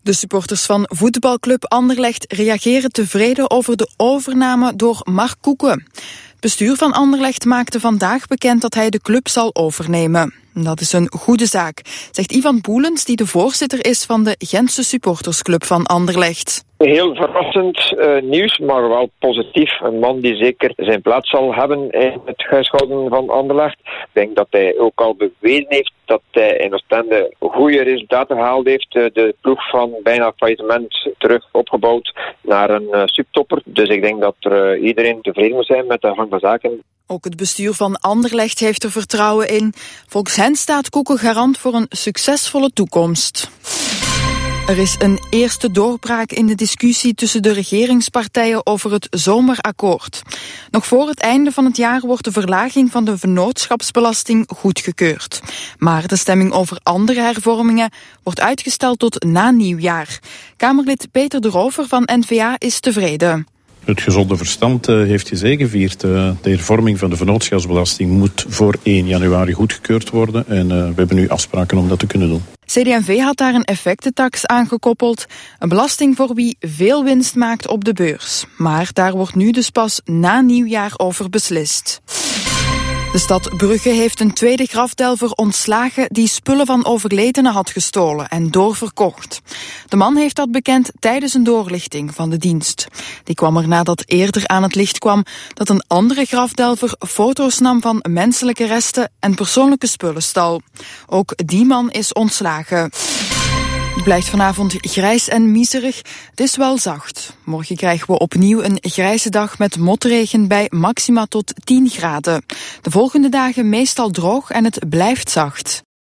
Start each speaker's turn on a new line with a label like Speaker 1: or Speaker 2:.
Speaker 1: De supporters van voetbalclub Anderlecht reageren tevreden over de overname door Mark Koeken. Het bestuur van Anderlecht maakte vandaag bekend dat hij de club zal overnemen. Dat is een goede zaak, zegt Ivan Boelens, die de voorzitter is van de Gentse supportersclub van Anderlecht.
Speaker 2: Heel verrassend nieuws, maar wel positief. Een man die zeker zijn plaats zal hebben in het huishouden van Anderlecht. Ik denk dat hij ook al bewezen heeft dat hij in Oostende goede resultaten gehaald heeft. De ploeg van bijna faillissement terug opgebouwd naar een subtopper. Dus ik denk dat iedereen tevreden moet zijn met de gang van zaken.
Speaker 1: Ook het bestuur van Anderlecht heeft er vertrouwen in. Volgens hen staat Koeken garant voor een succesvolle toekomst. Er is een eerste doorbraak in de discussie tussen de regeringspartijen over het zomerakkoord. Nog voor het einde van het jaar wordt de verlaging van de vennootschapsbelasting goedgekeurd. Maar de stemming over andere hervormingen wordt uitgesteld tot na nieuwjaar. Kamerlid Peter de Rover van N-VA is tevreden.
Speaker 3: Het gezonde verstand heeft gezegevierd. De hervorming van de vennootschapsbelasting moet voor 1 januari goedgekeurd worden. En we hebben nu afspraken om dat te kunnen doen.
Speaker 1: CD&V had daar een effectentax aangekoppeld. Een belasting voor wie veel winst maakt op de beurs. Maar daar wordt nu dus pas na nieuwjaar over beslist. De stad Brugge heeft een tweede grafdelver ontslagen die spullen van overledenen had gestolen en doorverkocht. De man heeft dat bekend tijdens een doorlichting van de dienst. Die kwam er nadat eerder aan het licht kwam dat een andere grafdelver foto's nam van menselijke resten en persoonlijke spullen stal. Ook die man is ontslagen. Het blijft vanavond grijs en miserig. Het is wel zacht. Morgen krijgen we opnieuw een grijze dag met motregen bij maxima tot 10 graden. De volgende dagen meestal droog en het blijft zacht.